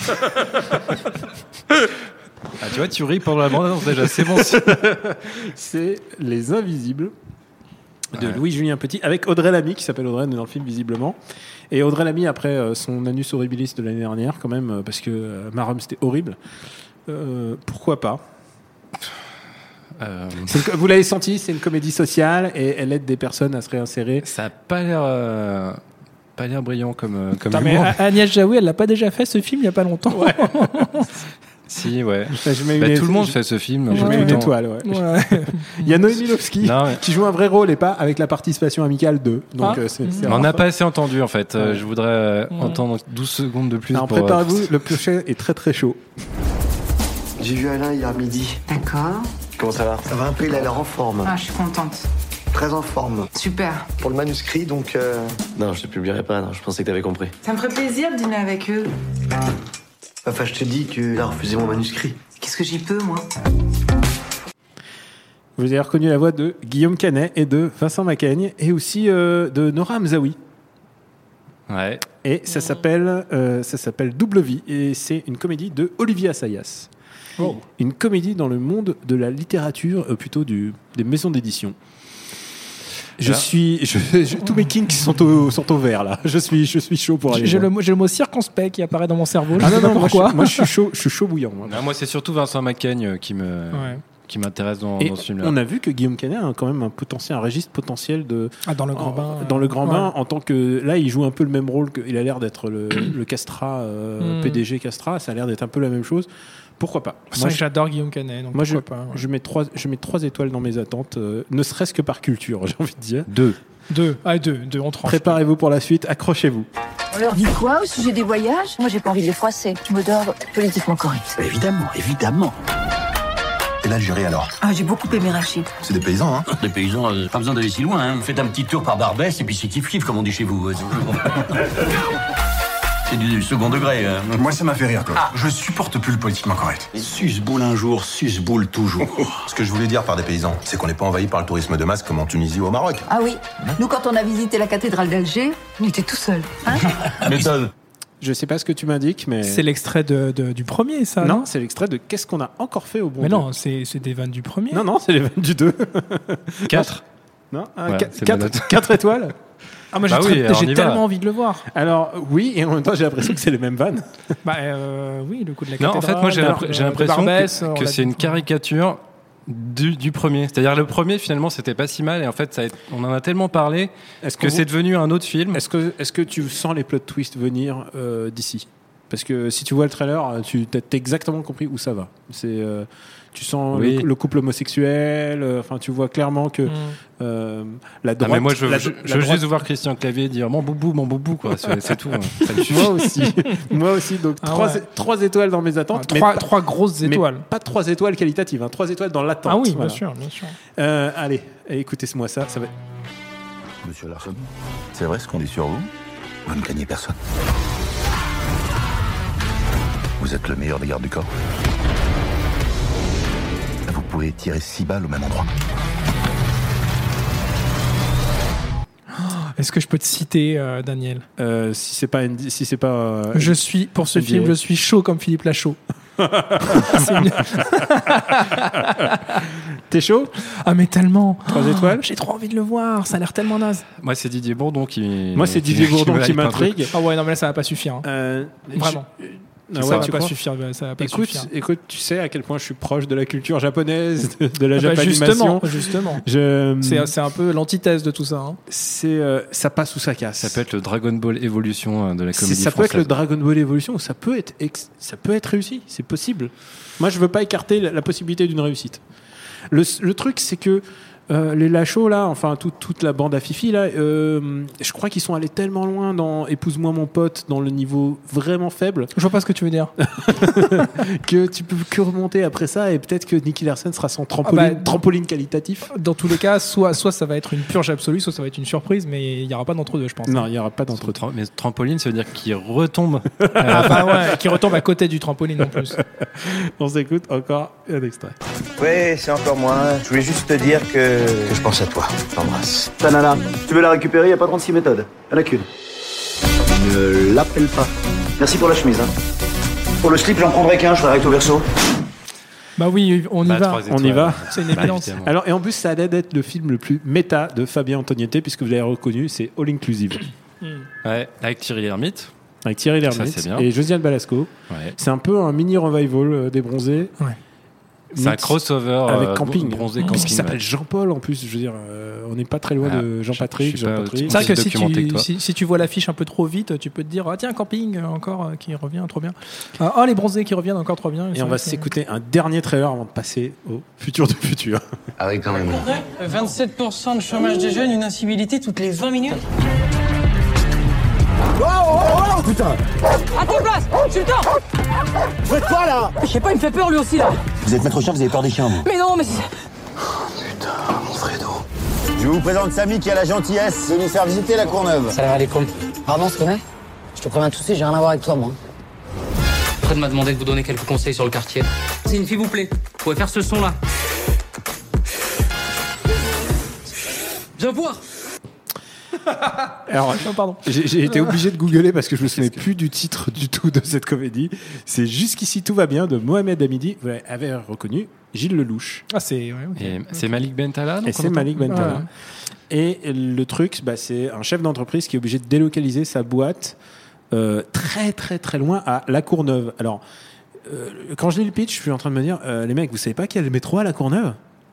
Ah, tu vois, tu ris pendant la bande-annonce déjà, c'est bon. C'est Les Invisibles de Louis-Julien Petit avec Audrey Lamy qui s'appelle Audrey dans le film visiblement. Et Audrey Lamy après son Anus Horribilis de l'année dernière quand même parce que Marum c'était horrible. Pourquoi pas? Vous l'avez senti, c'est une comédie sociale et elle aide des personnes à se réinsérer. Ça a pas l'air brillant comme mais Agnès Jaoui, elle l'a pas déjà fait ce film il y a pas longtemps? Ouais. Si, ouais. Tout le monde fait ce film. Je mets une étoile, ouais. Il y a Noémie Lovski qui joue un vrai rôle et pas avec la participation amicale d'eux. Donc, on n'a pas assez entendu, en fait. Je voudrais entendre 12 secondes de plus. Alors, préparez-vous, le prochain est très très chaud. J'ai vu Alain hier midi. D'accord. Comment ça va? Ça va un peu, il a l'air en forme. Ah, je suis contente. Très en forme. Super. Pour le manuscrit, donc... Non, je te publierai pas, non, je pensais que t'avais compris. Ça me ferait plaisir de dîner avec eux. Enfin, je te dis qu'il a refusé mon manuscrit. Qu'est-ce que j'y peux, moi? Vous avez reconnu la voix de Guillaume Canet et de Vincent Macaigne et aussi de Nora Hamzaoui. Ouais. Et ça s'appelle Double Vie et c'est une comédie de Olivier Assayas. Oh. Une comédie dans le monde de la littérature, plutôt des maisons d'édition. Tous mes kinks sont au vert là. Je suis chaud pour aller. J'ai le mot circonspect qui apparaît dans mon cerveau. Pourquoi. Moi je suis chaud bouillant. Moi c'est surtout Vincent Macaigne qui m'intéresse dans ce film-là. On a vu que Guillaume Canet a quand même un registre potentiel de dans le grand bain. Dans le grand bain, en tant que là, il joue un peu le même rôle il a l'air d'être le Castra, PDG Castra. Ça a l'air d'être un peu la même chose. Pourquoi pas? Moi, j'adore Guillaume Canet. Donc moi, pourquoi pas, je mets 3 étoiles dans mes attentes, ne serait-ce que par culture, j'ai envie de dire. 2. On tranche. Préparez-vous pour la suite, accrochez-vous. On leur dit quoi au sujet des voyages? Moi, j'ai pas envie de les froisser. Je me dors politiquement correct. Évidemment. Et l'Algérie alors? Ah, j'ai beaucoup aimé Rachid. C'est des paysans, hein? Les paysans, pas besoin d'aller si loin, hein. Faites un petit tour par Barbès et puis c'est kiff-kiff, comme on dit chez vous. C'est du second degré. Moi, ça m'a fait rire, Claude. Je supporte plus le politiquement correct. Suce-boule un jour, suce-boule toujours. Ce que je voulais dire par des paysans, c'est qu'on n'est pas envahi par le tourisme de masse comme en Tunisie ou au Maroc. Ah oui. Nous, quand on a visité la cathédrale d'Alger, on était tout seul. Hein Méthode. Je sais pas ce que tu m'indiques, mais... C'est l'extrait du premier, ça. Non, c'est l'extrait de Qu'est-ce qu'on a encore fait au bon Mais Dieu. non, c'est des vannes du premier. Non, c'est les vannes du 2. 4. Non, Ouais, c'est ma note. 4 étoiles. Ah, moi, Bah oui, alors on j'ai y tellement va. envie de le voir. Alors, oui, et en même temps, j'ai l'impression que c'est les mêmes vannes. Bah, oui, le coup de la Non, cathédrale. en fait, moi, j'ai l'impression Barbès, on que l'a c'est dit. une caricature du premier. C'est-à-dire, le premier, finalement, c'était pas si mal, et en fait, on en a tellement parlé que c'est devenu un autre film. Est-ce que tu sens les plot twists venir d'ici ? Parce que si tu vois le trailer, tu t'as exactement compris où ça va. Tu sens Oui. le couple homosexuel. Enfin, tu vois clairement que la droite. Ah, mais moi, je veux droite- juste voir Christian Clavier dire mon boubou, quoi. C'est tout. Hein. Ça me suffit. Moi aussi. Donc Ah ouais. 3 étoiles dans mes attentes. mais Trois grosses mais étoiles. pas 3 étoiles qualitatives, hein, 3 étoiles dans l'attente. Ah oui, Voilà. bien sûr. Allez, écoutez-moi ça. Ça va. Monsieur Larson, c'est vrai ce qu'on dit sur vous? Vous ne craignez personne. Vous êtes le meilleur des gardes du corps. Vous pouvez tirer 6 balles au même endroit. Est-ce que je peux te citer, Daniel? Si c'est pas Je suis, pour ce NDA. film, je suis chaud comme Philippe Lachaud. T'es chaud? Ah, mais tellement. 3 étoiles? J'ai trop envie de le voir. Ça a l'air tellement naze. Moi, c'est Didier Bourdon qui. Moi, c'est Didier Bourdon qui me hype un peu. m'intrigue. Ah ouais, non, mais là, ça va pas suffire. Hein. Vraiment. Ah Ça ouais, va tu pas crois suffire. Ça va pas suffire. Écoute, tu sais à quel point je suis proche de la culture japonaise, de la Ah bah, japanimation. justement. Je... C'est un peu l'antithèse de tout ça. Hein. Ça passe ou ça casse. Ça peut être le Dragon Ball Evolution de la comédie Ça peut française. être le Dragon Ball Evolution ou ça peut être réussi. C'est possible. Moi, je veux pas écarter la possibilité d'une réussite. Le truc, c'est que les Lachos, là, enfin toute la bande à Fifi, là, je crois qu'ils sont allés tellement loin dans Épouse-moi mon pote, dans le niveau vraiment faible. Je vois pas ce que tu veux dire. Que tu peux que remonter après ça et peut-être que Nicky Larson sera son trampoline qualitatif. Dans tous les cas, soit ça va être une purge absolue, soit ça va être une surprise, mais il n'y aura pas d'entre-deux, je pense. Non, il n'y aura pas d'entre-deux. Mais trampoline, ça veut dire qu'il retombe. Ah bah ouais, qui retombe à côté du trampoline en plus. On s'écoute encore un extrait. Oui, c'est encore moi. Je voulais juste te dire que je pense à toi. Je t'embrasse. ta nana, tu veux la récupérer, y a pas 36 méthodes. Y'en a qu'une. Ne l'appelle pas. Merci pour la chemise. Hein. Pour le slip, j'en prendrai qu'un, je ferai recto verso. Bah oui, on y va. On y va. C'est une évidence. Alors, et en plus, ça allait d'être le film le plus méta de Fabien Antoniette, puisque vous l'avez reconnu, c'est All Inclusive. Ouais, avec Thierry Lhermitte. Avec Thierry Lhermitte Ça, c'est bien. et Josiane Balasco. Ouais. C'est un peu un mini revival des Bronzés. Ouais. C'est un crossover avec Camping. Bronzé Puisqu'il Camping, s'appelle ouais. Jean-Paul en plus. Je veux dire, on n'est pas très loin de Jean-Patrick. je sais pas, Jean-Patrick. C'est vrai que aussi documenté que toi. si tu vois l'affiche un peu trop vite, tu peux te dire, ah tiens, Camping encore qui revient, trop bien. Ah, les Bronzés qui reviennent encore trop bien. Et on va s'écouter un dernier trailer avant de passer au futur du futur. Ah oui, quand même. 27% de chômage des jeunes, une incivilité toutes les 20 minutes. Oh putain! À ta place! Sultan! Vous faites quoi là? Je sais pas, il me fait peur lui aussi là! Vous êtes maître chien, vous avez peur des chiens, vous? Mais non, mais Putain, mon Fredo. Je vous présente Samy qui a la gentillesse de nous faire visiter la Courneuve. Salam alaikum. Pardon, on se connaît? Je te préviens tout de suite, j'ai rien à voir avec toi, moi. Fred m'a demandé de vous donner quelques conseils sur le quartier. C'est une fille vous plaît. Vous pouvez faire ce son là. Viens voir! Alors, pardon. J'ai été obligé de googler parce que je me souvenais plus du titre du tout de cette comédie. C'est Jusqu'ici tout va bien de Mohamed Hamidi. Vous avez reconnu Gilles Lelouch. Ah, c'est ouais, okay. Et c'est Malik Bentala. Et c'est Malik Bentala. Et le truc, c'est un chef d'entreprise qui est obligé de délocaliser sa boîte très très très loin à La Courneuve. Alors, quand je lis le pitch, je suis en train de me dire, les mecs, vous savez pas qu'il y a le métro à La Courneuve?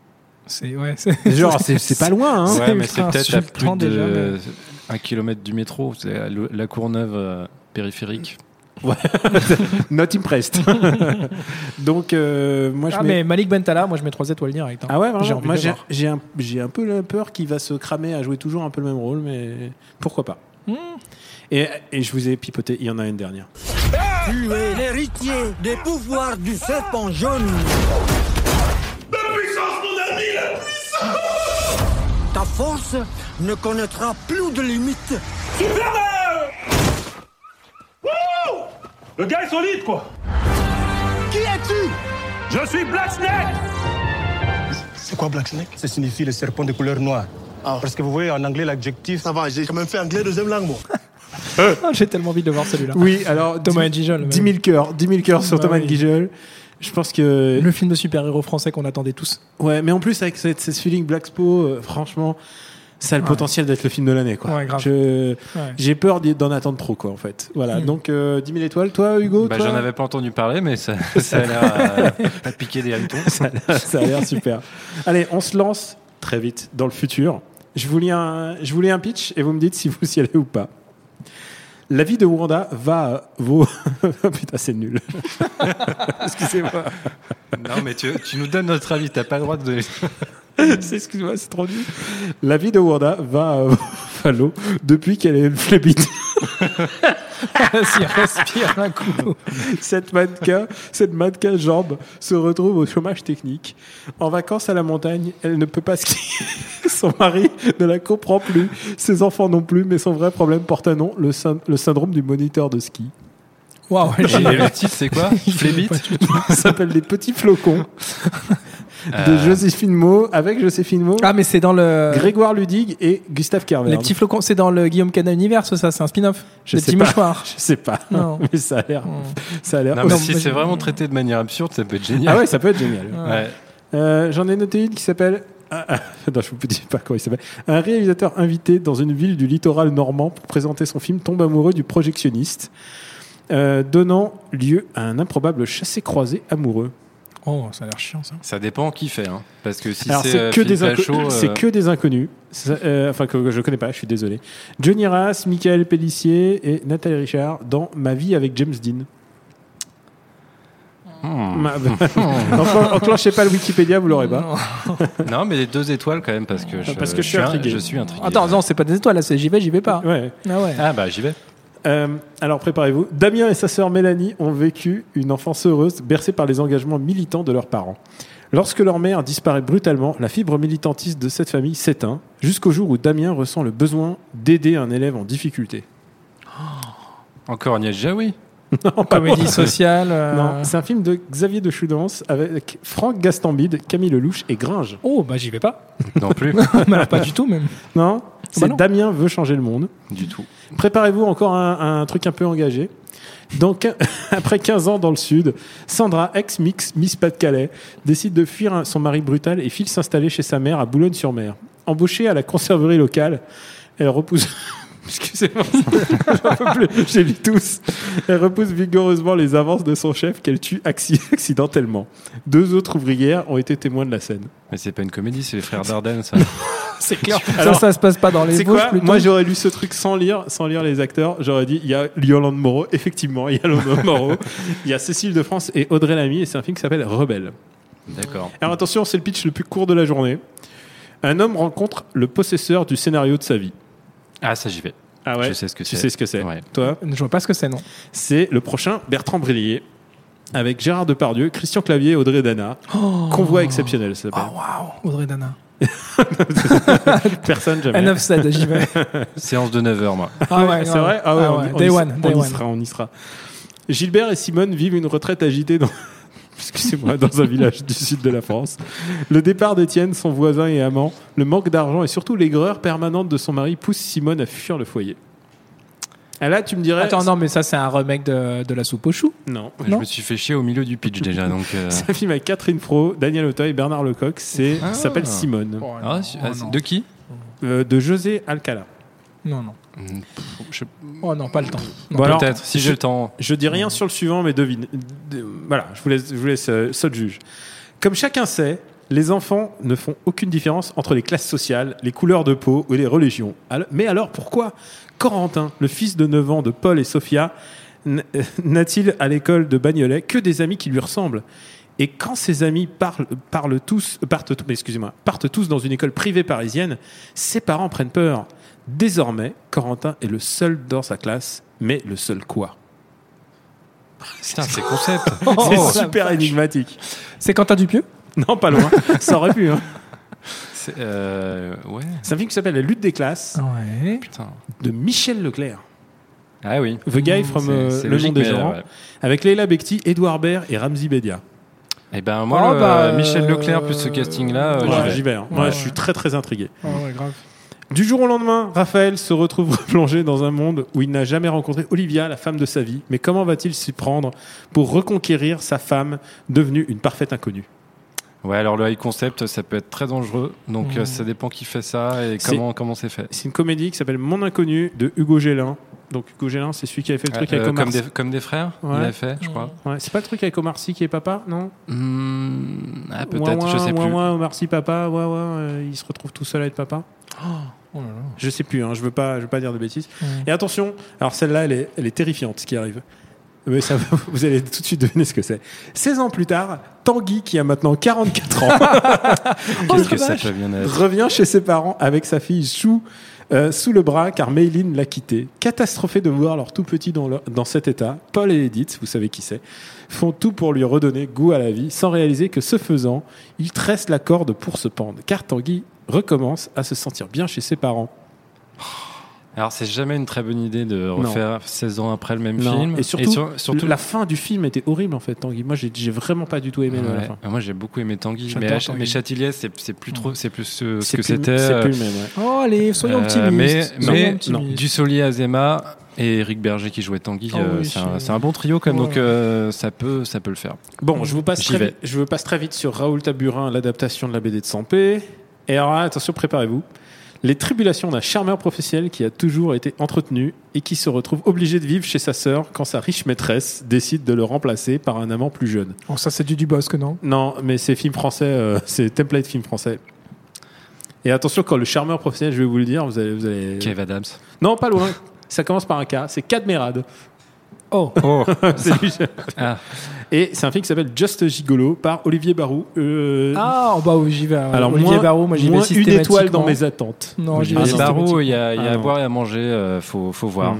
C'est pas loin, hein. Ouais, mais c'est peut-être à plus de 1 kilomètre du métro. C'est La Courneuve périphérique. Ouais. Not impressed. Donc, moi je mets... mais Malik Bentala, moi je mets 3 étoiles direct. Hein. Ah ouais, vraiment. Moi j'ai un peu la peur qu'il va se cramer à jouer toujours un peu le même rôle, mais pourquoi pas. Et je vous ai pipoté, il y en a une dernière. Tu es l'héritier des pouvoirs du serpent jaune. La puissance, mon ami, la puissance! Ta force ne connaîtra plus de limites. Superman! Le gars est solide, quoi. Qui es-tu? Je suis Black Snake. C'est quoi Black Snake? Ça signifie le serpent de couleur noire. Parce que vous voyez en anglais l'adjectif. Ça va, j'ai quand même fait anglais deuxième langue, moi. J'ai tellement envie de voir celui-là. Oui, alors Thomas Gijol. 10 000 cœurs sur Thomas Gijol. Je pense que le film de super-héros français qu'on attendait tous. Ouais, mais en plus avec ce feeling Black Spo, franchement, ça a le potentiel d'être le film de l'année, quoi. Ouais, grave. J'ai peur d'en attendre trop, quoi, en fait. Voilà. Donc 10 000 étoiles. Toi, Hugo, toi j'en avais pas entendu parler, mais ça a l'air à piquer des hannetons. Ça a l'air super. Allez, on se lance très vite dans le futur. Je vous lis un pitch et vous me dites si vous y allez ou pas. La vie de Wanda va oh putain, c'est nul. Excusez-moi. Non, mais tu nous donnes notre avis, t'as pas le droit de donner. Excuse-moi, c'est trop nul. La vie de Wanda va à l'eau depuis qu'elle est une flébite. Vas-y, respire un coup. Cette mannequin jambe se retrouve au chômage technique. En vacances à la montagne, elle ne peut pas skier. Son mari ne la comprend plus, ses enfants non plus, mais son vrai problème porte un nom, le syndrome du moniteur de ski. Waouh, le titre, c'est quoi? Flébite. Ça s'appelle Des petits flocons. De Joséphine Maud, avec Joséphine Maud. Ah, mais c'est dans le. Grégoire Ludig et Gustave Kerver. Les petits flocons, c'est dans le Guillaume Canet Universe, ça, c'est un spin-off. Je sais pas. Je sais pas. Non. Mais ça a l'air. Non, mais si c'est vraiment traité de manière absurde, ça peut être génial. Ah ouais, ça peut être génial. Ouais. J'en ai noté une qui s'appelle. Non, je ne vous dis pas comment il s'appelle. Un réalisateur invité dans une ville du littoral normand pour présenter son film tombe amoureux du projectionniste, donnant lieu à un improbable chassé-croisé amoureux. Oh, ça a l'air chiant, ça. Ça dépend qui fait, hein. Parce que si alors, c'est que des inconnus. Enfin, que je connais pas, je suis désolé. Johnny Rass, Michael Pellissier et Nathalie Richard dans Ma vie avec James Dean. Enclenchez pas le Wikipédia, vous l'aurez pas. Non, mais les 2 étoiles quand même, parce que je suis intrigué. Je suis intrigué. Attends, non, c'est pas des étoiles, là, c'est j'y vais pas. Ouais. Ah ouais. Ah bah j'y vais. Alors préparez-vous. Damien et sa sœur Mélanie ont vécu une enfance heureuse, bercée par les engagements militants de leurs parents. Lorsque leur mère disparaît brutalement, la fibre militantiste de cette famille s'éteint, jusqu'au jour où Damien ressent le besoin d'aider un élève en difficulté. Encore Agnès Jaoui. Non, comédie sociale. Non, c'est un film de Xavier de Choudance avec Franck Gastambide, Camille Lelouch et Gringe. Oh, bah j'y vais pas. Non plus. Bah, pas du tout même. Non, c'est non. Damien veut changer le monde. Du tout. Préparez-vous encore un truc un peu engagé. Donc, après 15 ans dans le Sud, Sandra, ex-Miss Pas-de-Calais, décide de fuir son mari brutal et file s'installer chez sa mère à Boulogne-sur-Mer. Embauchée à la conserverie locale, elle repousse... Excusez-moi, j'en peux plus, j'ai lu tous. Elle repousse vigoureusement les avances de son chef qu'elle tue accidentellement. 2 autres ouvrières ont été témoins de la scène. Mais c'est pas une comédie, c'est les frères Dardenne, ça. C'est clair. Alors, ça se passe pas dans les c'est bouches quoi plutôt. Moi, j'aurais lu ce truc sans lire les acteurs. J'aurais dit, il y a Yolande Moreau, effectivement, il y a Yolande Moreau. Il y a Cécile de France et Audrey Lamy, et c'est un film qui s'appelle Rebelle. D'accord. Alors attention, c'est le pitch le plus court de la journée. Un homme rencontre le possesseur du scénario de sa vie. Ah, ça, j'y vais. Ah ouais. Je sais ce que c'est. Tu sais ce que c'est. Ouais. Toi ? Je vois pas ce que c'est, non. C'est le prochain Bertrand Brillier avec Gérard Depardieu, Christian Clavier et Audrey Dana. Convoi exceptionnel, ça s'appelle. Oh, waouh, Audrey Dana. Personne jamais. Un 9-7, j'y vais. Séance de 9h, moi. Ah ouais, c'est vrai. Ah ouais, Day one. On y sera. Gilbert et Simone vivent une retraite agitée dans un village du sud de la France. Le départ d'Étienne, son voisin et amant, le manque d'argent et surtout l'aigreur permanente de son mari poussent Simone à fuir le foyer. Et là, tu me dirais... Attends, non, mais ça, c'est un remake de La soupe aux choux. Non. Je me suis fait chier au milieu du pitch déjà. Donc C'est un film avec Catherine Fro, Daniel Auteuil et Bernard Lecoq. Ça s'appelle Simone. De qui De José Alcala. Non. Oh non, pas le temps. Non. Bon, peut-être, si j'ai le temps. Je dis rien sur le suivant, mais devine. Voilà, je vous laisse seul juge. Comme chacun sait, les enfants ne font aucune différence entre les classes sociales, les couleurs de peau ou les religions. Mais alors pourquoi Corentin, le fils de 9 ans de Paul et Sophia, n'a-t-il à l'école de Bagnolet que des amis qui lui ressemblent ? Et quand ses amis partent tous dans une école privée parisienne, ses parents prennent peur. Désormais, Corentin est le seul dans sa classe, mais le seul quoi ? Putain, c'est concept. C'est super énigmatique. C'est Quentin Dupieux ? Non, pas loin. Ça aurait pu. Hein. C'est un film qui s'appelle La lutte des classes, ouais. Putain. de Michel Leclerc. Ah oui. The Guy from c'est Le logique, Monde des mais, Gens, ouais. avec Leila Bekti, Edouard Baird et Ramzi Bedia. Et ben moi, Michel Leclerc plus ce casting-là, j'y vais. Moi, je suis très très intrigué. Ouais, grave. Du jour au lendemain, Raphaël se retrouve plongé dans un monde où il n'a jamais rencontré Olivia, la femme de sa vie. Mais comment va-t-il s'y prendre pour reconquérir sa femme devenue une parfaite inconnue ? Ouais, alors le high concept, ça peut être très dangereux. Donc ça dépend qui fait ça et comment c'est fait. C'est une comédie qui s'appelle Mon Inconnu de Hugo Gélin. Donc Hugo Gélin, c'est celui qui avait fait le truc avec Omar Sy. Comme des frères, ouais. Il a fait, je crois. Ouais. C'est pas le truc avec Omar Sy qui est papa, non peut-être, je sais plus. Omar Sy papa, il se retrouve tout seul à être papa. Oh là là. Je sais plus, je veux pas dire de bêtises. Et attention, alors celle-là, elle est terrifiante, ce qui arrive. Mais ça, vous allez tout de suite deviner ce que c'est. 16 ans plus tard, Tanguy, qui a maintenant 44 ans, qu'est-ce que ça peut bien être, revient chez ses parents avec sa fille Chou sous le bras car Mayline l'a quitté. Catastrophés de voir leur tout petit dans cet état, Paul et Edith, vous savez qui c'est, font tout pour lui redonner goût à la vie sans réaliser que ce faisant, ils tressent la corde pour se pendre car Tanguy recommence à se sentir bien chez ses parents. Alors c'est jamais une très bonne idée de refaire 16 ans après le même film. Et surtout la fin du film était horrible en fait, Tanguy. Moi j'ai vraiment pas du tout aimé la fin. Moi j'ai beaucoup aimé Tanguy, mais Châtillier c'est plus trop, c'est plus ce que c'était. C'est plus le même. Oh allez, soyons optimistes. Mais Dussolier, Azéma et Éric Berger qui jouait Tanguy, c'est un bon trio quand même, donc ça peut le faire. Bon, je vous passe très vite sur Raoul Taburin, l'adaptation de la BD de Sampé. Et alors attention, préparez-vous. Les tribulations d'un charmeur professionnel qui a toujours été entretenu et qui se retrouve obligé de vivre chez sa sœur quand sa riche maîtresse décide de le remplacer par un amant plus jeune. Oh, ça c'est du Dubosc, non ? Non, mais c'est film français, c'est template film français. Et attention, quand le charmeur professionnel, je vais vous le dire, vous allez... Kev Adams. Non, pas loin. Ça commence par un K. C'est Cadmerade. Oh. C'est lui. Et c'est un film qui s'appelle Just Gigolo par Olivier Barou. Oui, j'y vais. Alors Olivier Barou, moi j'y vais systématiquement. Une étoile dans mes attentes. Non, j'y vais Barou, il y a à boire et à manger, faut voir.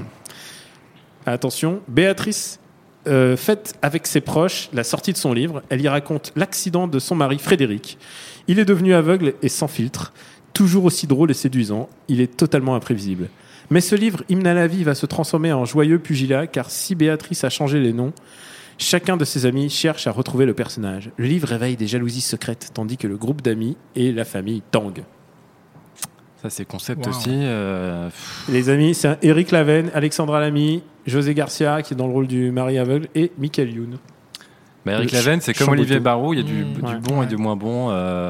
Attention, Béatrice fête avec ses proches la sortie de son livre. Elle y raconte l'accident de son mari Frédéric. Il est devenu aveugle et sans filtre, toujours aussi drôle et séduisant. Il est totalement imprévisible. Mais ce livre, Hymne à la vie, va se transformer en joyeux pugilat, car si Béatrice a changé les noms, chacun de ses amis cherche à retrouver le personnage. Le livre réveille des jalousies secrètes, tandis que le groupe d'amis et la famille tanguent. Ça, c'est concept aussi. Les amis, c'est Éric Lavenne, Alexandra Lamy, José Garcia, qui est dans le rôle du mari aveugle, et Michael Youn. Éric Lavenne, c'est comme Olivier Barou, il y a du bon et du moins bon.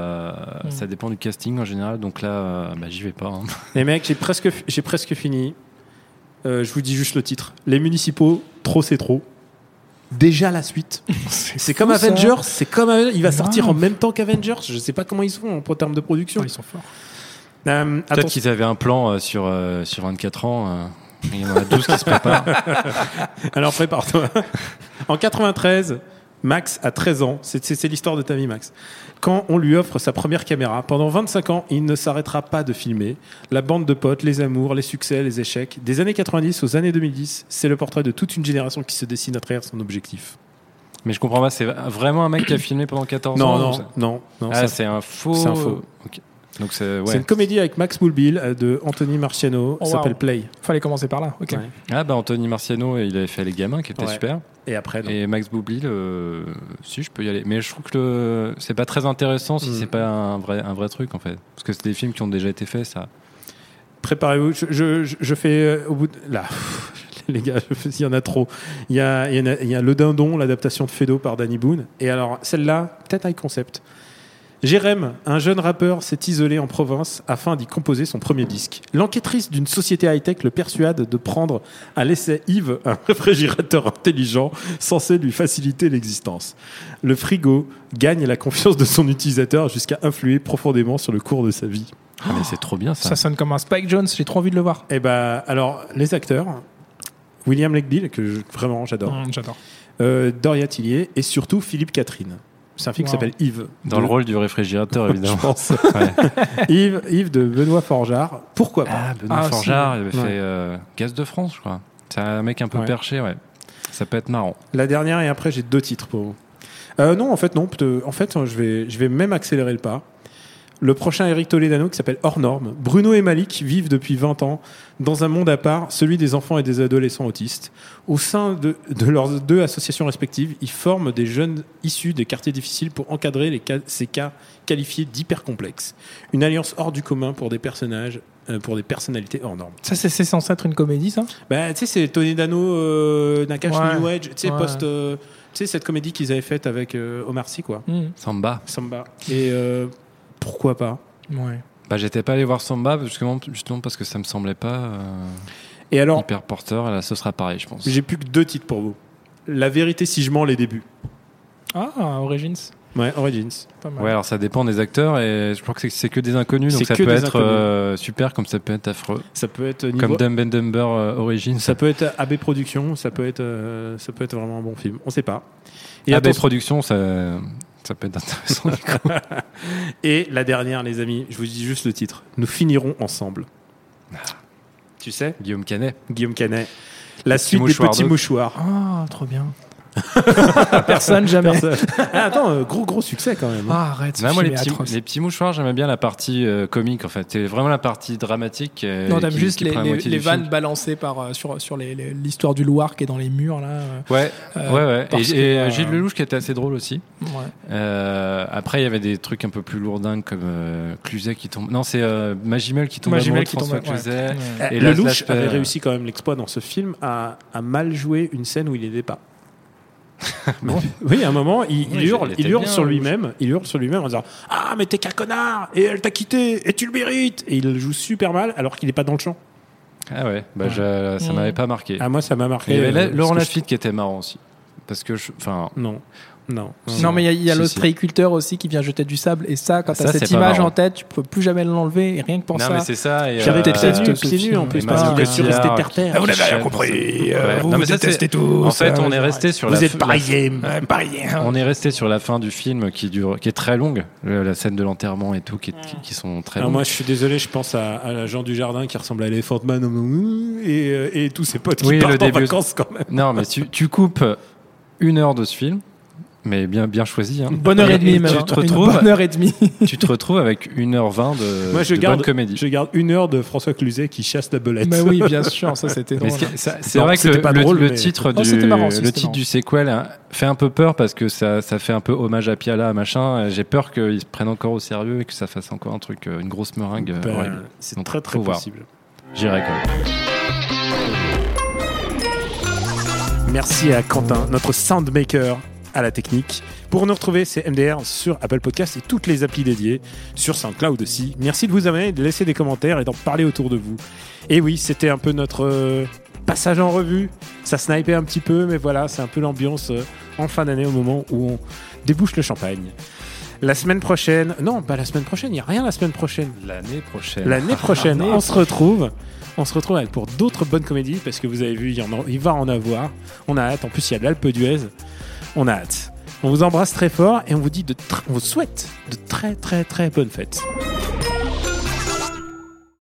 Ça dépend du casting en général, donc là, j'y vais pas. Les mecs, j'ai presque fini. Je vous dis juste le titre. Les municipaux, trop c'est trop. Déjà la suite. C'est comme Avengers. Il va sortir en même temps qu'Avengers. Je sais pas comment ils sont en termes de production. Ils sont forts. Peut-être qu'ils avaient un plan sur 24 ans. Il y en a 12 qui se préparent. Alors prépare-toi. En 93, Max a 13 ans. C'est l'histoire de ta vie, Max. Quand on lui offre sa première caméra, pendant 25 ans, il ne s'arrêtera pas de filmer. La bande de potes, les amours, les succès, les échecs. Des années 90 aux années 2010, c'est le portrait de toute une génération qui se dessine à travers son objectif. Mais je comprends pas, c'est vraiment un mec qui a filmé pendant 14 ans Non. C'est un faux. C'est un faux. Okay. Donc c'est une comédie avec Max Boublil de Anthony Marciano, s'appelle Play. Fallait commencer par là. Okay. Ouais. Anthony Marciano, il avait fait Les Gamins qui était super. Et après et Max Boublil, si je peux y aller, mais je trouve que c'est pas très intéressant si c'est pas un vrai truc en fait, parce que c'est des films qui ont déjà été faits, ça. Préparez-vous, je fais au bout de là. Les gars, il y en a trop. Il y a Le Dindon, l'adaptation de Fédo par Danny Boone. Et alors celle-là, peut-être high concept. Jérém, un jeune rappeur, s'est isolé en province afin d'y composer son premier disque. L'enquêtrice d'une société high-tech le persuade de prendre à l'essai Yves, un réfrigérateur intelligent censé lui faciliter l'existence. Le frigo gagne la confiance de son utilisateur jusqu'à influer profondément sur le cours de sa vie. Mais c'est trop bien ça. Ça sonne comme un Spike Jonze, j'ai trop envie de le voir. Et alors, les acteurs, William Lake Bill, que vraiment j'adore. J'adore. Doria Tillier et surtout Philippe Catherine. C'est un film qui s'appelle Yves. Dans le rôle du réfrigérateur, évidemment. Je pense. Yves de Benoît Forjard. Pourquoi pas Benoît Forjard, il avait fait Gaz de France, je crois. C'est un mec un peu perché, ouais. Ça peut être marrant. La dernière, et après, j'ai 2 titres pour vous. Non, en fait, non. En fait, je vais même accélérer le pas. Le prochain Eric Toledano qui s'appelle Hors Norme. Bruno et Malik vivent depuis 20 ans dans un monde à part, celui des enfants et des adolescents autistes. Au sein de leurs 2 associations respectives, ils forment des jeunes issus des quartiers difficiles pour encadrer ces cas qualifiés d'hyper complexes. Une alliance hors du commun pour des personnages, pour des personnalités hors normes. Ça, c'est censé être une comédie, ça ? Bah, tu sais, c'est Toledano, Nakash New Age, tu sais, Ouais. tu sais, cette comédie qu'ils avaient faite avec Omar Sy, quoi. Samba. Et pourquoi pas ? Ouais. Bah, j'étais pas allé voir Samba justement parce que ça me semblait pas Et alors, hyper porteur. Et là, ce sera pareil, je pense. j'ai plus que 2 titres pour vous. La vérité si je mens, les débuts. Ah, Origins. Ouais, Origins. Pas mal. Ouais, alors ça dépend des acteurs et je crois que c'est que des inconnus, donc C'est ça que peut des être super comme ça peut être affreux. Ça peut être Comme Dumb and Dumber Origins. Ça peut être AB Productions, ça peut être vraiment un bon film. On sait pas. AB attention- Productions, ça peut être intéressant. Du coup. Et la dernière, les amis, je vous dis juste le titre. Nous finirons ensemble. Tu sais, Guillaume Canet. La Petit suite des mouchoir petits d'eau. mouchoirs. Ah, trop bien. Personne, jamais. Ah, attends, gros succès quand même. Ah, arrête, ce Non, moi, film les est atroce. petits mouchoirs, j'aimais bien la partie comique en fait. C'est vraiment la partie dramatique. Non, t'aimes qui- juste qui les, prend la les, moitié les du vannes film. balancées sur l'histoire du Loir qui est dans les murs, là. Ouais. parce Et que, Gilles Lelouch qui était assez drôle aussi. Ouais. Après, il y avait des trucs un peu plus lourdingues comme Cluzet qui tombe. Non, c'est Magimel qui tombe Magimel amoureux de qui François tombe, ouais. Cluzet. Ouais. Et là, Lelouch l'aspect- avait réussi quand même l'exploit dans ce film à mal jouer une scène où il n'était pas. Bon. Oui, à un moment, il Oui, hurle, il était il hurle bien, sur Lelouch. lui-même, en disant ah mais t'es qu'un connard et elle t'a quitté et tu le mérites et il le joue super mal alors qu'il est pas dans le champ. Ah ouais, ça m'avait pas marqué. Ah moi ça m'a marqué. Et il y avait Laurent parce que Lafitte qui était marrant aussi, parce que non. Non, mais il y a Si, l'ostréiculteur aussi qui vient jeter du sable. Et ça, quand Ça, t'as cette c'est pas image marrant. en tête, tu peux plus jamais l'enlever. Et rien que pour Non, ça. mais c'est ça. Et J'avais déteste peut-être ce pieds nus en film. plus Et parce qu'il Marie est sûr rester Cotillard terre. qui Vous n'avez rien chef compris. Ouais. Vous Non, mais vous ça, c'est- détestez tous. En fait, on est resté sur la. Vous êtes la- pareils. On est resté sur la fin du film qui est très longue, la scène de l'enterrement et tout, qui sont très Alors longues. moi je suis désolé, je pense à Jean Dujardin qui ressemble à Elephant Man et tous ses potes qui Oui, partent le en début. vacances quand même. Non, mais tu coupes 1 heure de ce film, mais bien choisi. Hein. Une bonne heure et demie, même. Tu te retrouves, Une bonne heure et demie. tu te retrouves avec 1h20 Moi je de garde bonne comédie. Je garde 1 heure de François Cluzet qui chasse la belette. Mais oui, bien sûr, ça c'était Mais drôle. c'est Non, vrai que c'était pas drôle, le mais- titre Non, c'était marrant aussi, le c'était titre marrant. du sequel hein, fait un peu peur parce que ça fait un peu hommage à Piala, machin. J'ai peur qu'ils se prennent encore au sérieux et que ça fasse encore un truc, une grosse meringue Ben, horrible. c'est Donc, très très faut voir. possible. J'irai quand même. Merci à Quentin, notre soundmaker à la technique. Pour nous retrouver, c'est MDR sur Apple Podcast et toutes les applis dédiées, sur SoundCloud aussi. Merci de vous abonner, de laisser des commentaires et d'en parler autour de vous. Et oui, c'était un peu notre passage en revue. Ça snipait un petit peu, mais voilà, c'est un peu l'ambiance en fin d'année au moment où on débouche le champagne. La semaine prochaine, non, pas la semaine prochaine, il n'y a rien la semaine prochaine. L'année prochaine. L'année prochaine, on se retrouve. On se retrouve pour d'autres bonnes comédies parce que vous avez vu, il va en avoir. On a hâte. En plus, il y a l'Alpe d'Huez. On a hâte. On vous embrasse très fort et on vous dit on vous souhaite de très très très bonnes fêtes.